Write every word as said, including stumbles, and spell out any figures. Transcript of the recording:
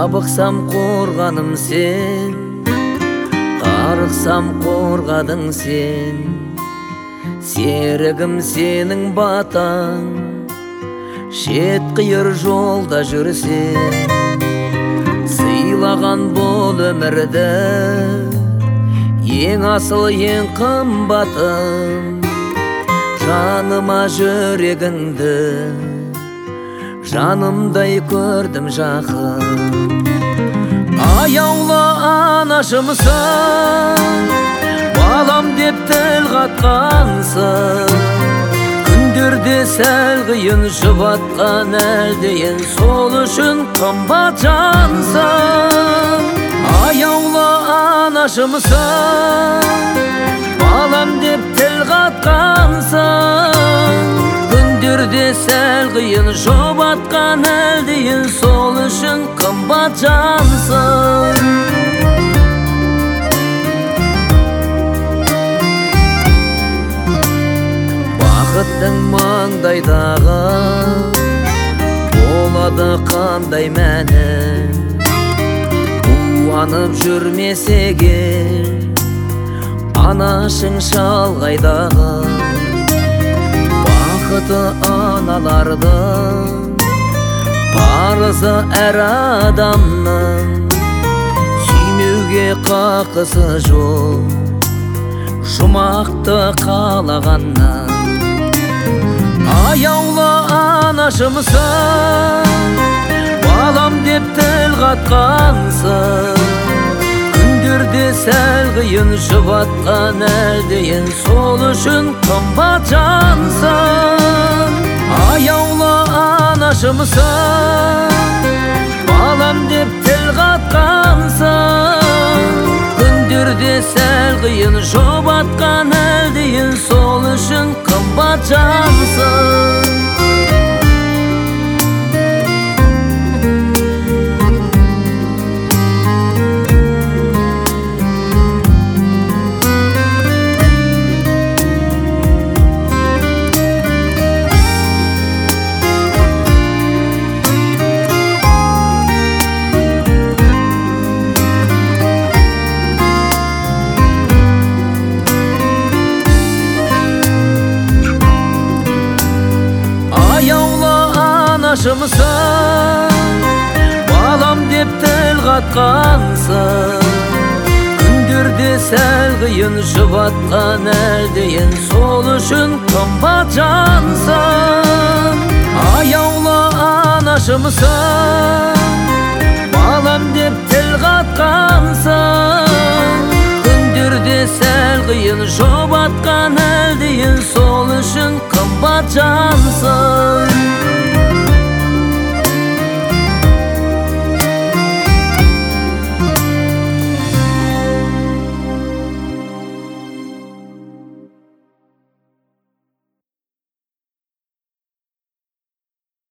Жабықсам қорғаным сен, тарықсам қорғадың сен. Серігім сенің батаң, шет қиыр жолда жүрсен. Сыйлаған бұл өмірді, ең асыл ең қымбатым. Жаныма жүрегіңді, жанымдай көрдім жақын. Аяулы анашымсың, балам деп тіл қатқансың. Күндерде сәл қиын жұбатқан әлдейін, сол үшін қымбат жансың. Аяулы анашымсың, балам деп тіл қатқансың. Күндерде сәл қиын жұбатқан әлдейін, сол үшін қымбат жансың. Бақыттың маңдайдағы болады қандай мәні, қуанып жүрмесек анашың шалғайдағы. Бақыты аналардың, парызы әр адамның, сүймеуге қақысы жоқ, жұмақты қалағаннан. Аяулы анашымсың, балам деп тіл қатқансың. Күндерде сәл қиын жұбатқан әлдейін, сол үшін қымбат жансың. Аяулы анашымсың, балам деп тіл қатқансың. Күндерде сәл қиын жұбатқан әлдейін, сол үшін қымбат жансың. Анашымсың, балам деп тіл қатқансың. Күндерде сәл қиын жұбатқан әлдейін, сол үшін қымбат жансың. Аяулы анашымсың, балам деп тіл қатқансың. Күндерде сәл қиын жұбатқан әлдейін, сол үшін қымбат жансың.